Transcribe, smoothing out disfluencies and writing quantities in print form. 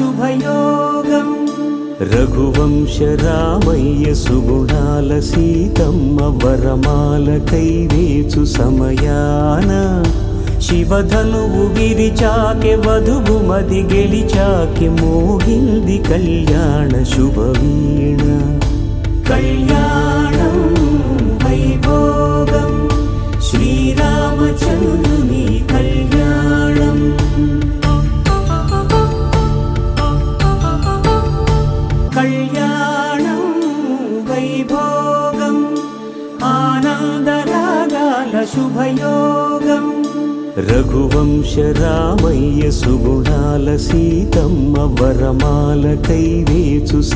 శుభయోగం రఘువంశ రామయ్య సుగుణాల సీతమ్మ వరమాల కైవేచు సమయాన శివధనువు విరిచాకె వధువు మది గెలిచాకె మోగింది కళ్యాణ శుభవీణ కళ్యాణం వైభోగం శ్రీరామచంద్రుని కళ్యాణం కళ్యాణం వైభోగం ఆనందరాగాల శుభయోగం రఘువంశ రామయ్య సుగుణాల సీతమ్మ వరమాల కైవేచు